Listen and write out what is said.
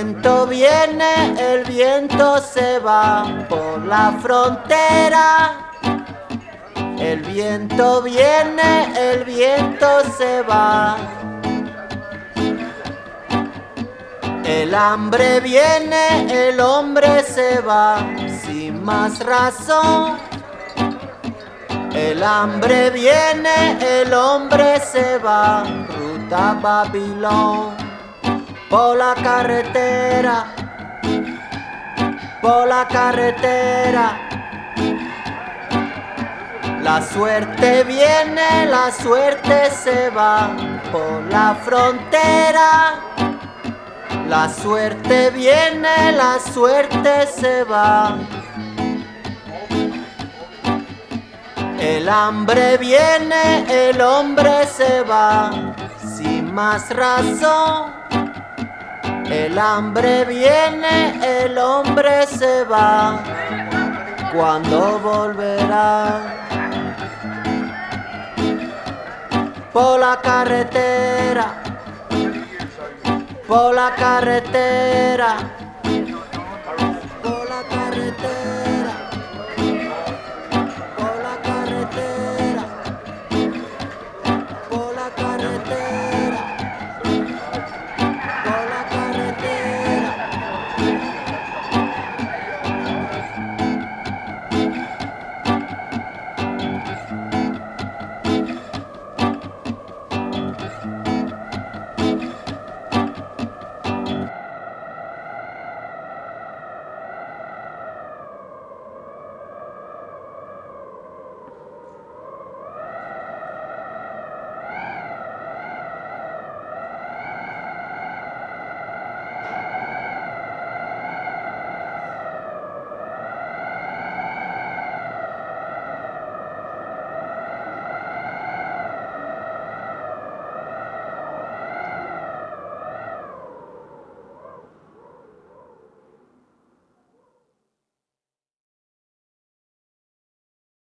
viento viene, el viento se va por la frontera. El viento viene, el viento se va. El hambre viene, el hombre se va, sin más razón. El hambre viene, el hombre se va, ruta Babilón. Por la carretera, por la carretera. La suerte viene, la suerte se va, por la frontera. La suerte viene, la suerte se va. El hambre viene, el hombre se va, sin más razón. El hambre viene, el hombre se va. ¿Cuándo volverá? Por la carretera, por la carretera.